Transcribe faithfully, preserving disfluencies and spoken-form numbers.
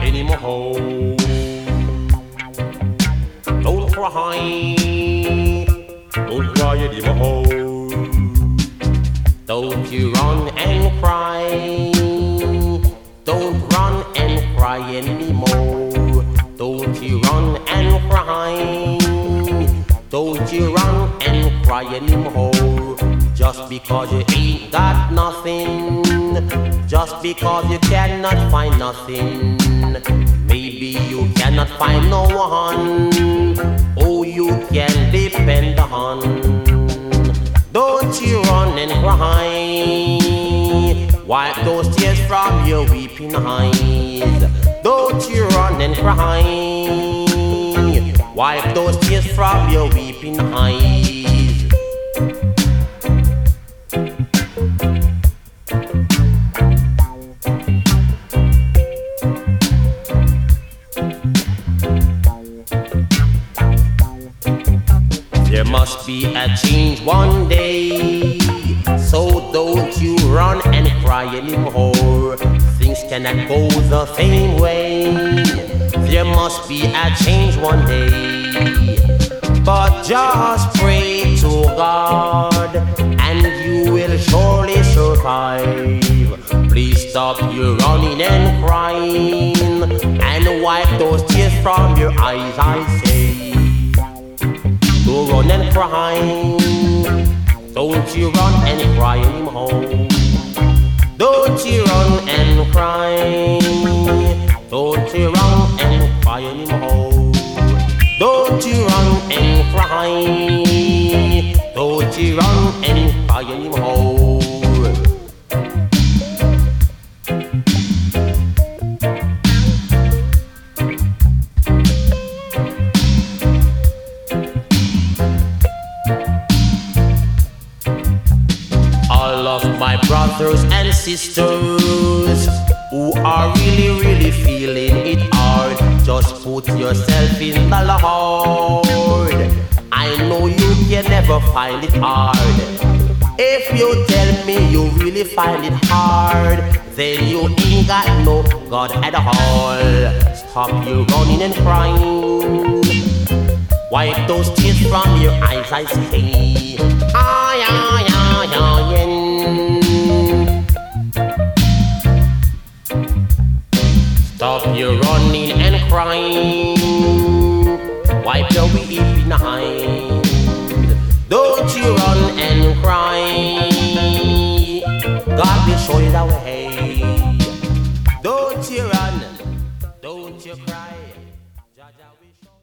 anymore. Don't cry, don't cry anymore. Don't you run and cry. Don't run and cry anymore. Don't you run and cry. Don't you run and cry anymore. Just because you ain't got nothing, just because you cannot find nothing. Maybe you cannot find no one who you can depend on. Don't you run and cry. Wipe those tears from your weeping eyes. Don't you run and cry. Wipe those tears from your weeping eyes. There must be a change one day, so don't you run and cry anymore. Things cannot go the same way. There must be a change one day, but just pray to God and you will surely survive. Please stop your running and crying and wipe those tears from your eyes, I say. Don't run and cry. Don't you run and cry anymore. Don't you run and cry. Don't you run and cry anymore. Don't you run and cry. Don't you run and cry anymore. All of my brothers and sisters who are really, really feeling it hard, just put yourself in the Lord. I know you can never find it hard. If you tell me you really find it hard, then you ain't got no God at all. Stop your running and crying. Wipe those tears from your eyes, I say. Ay, ay, ay, ay, ay. Stop your running and crying. Wipe your weeping eyes. Don't you run and cry. God will show you the way. Don't you run, don't you cry. Jah Jah will show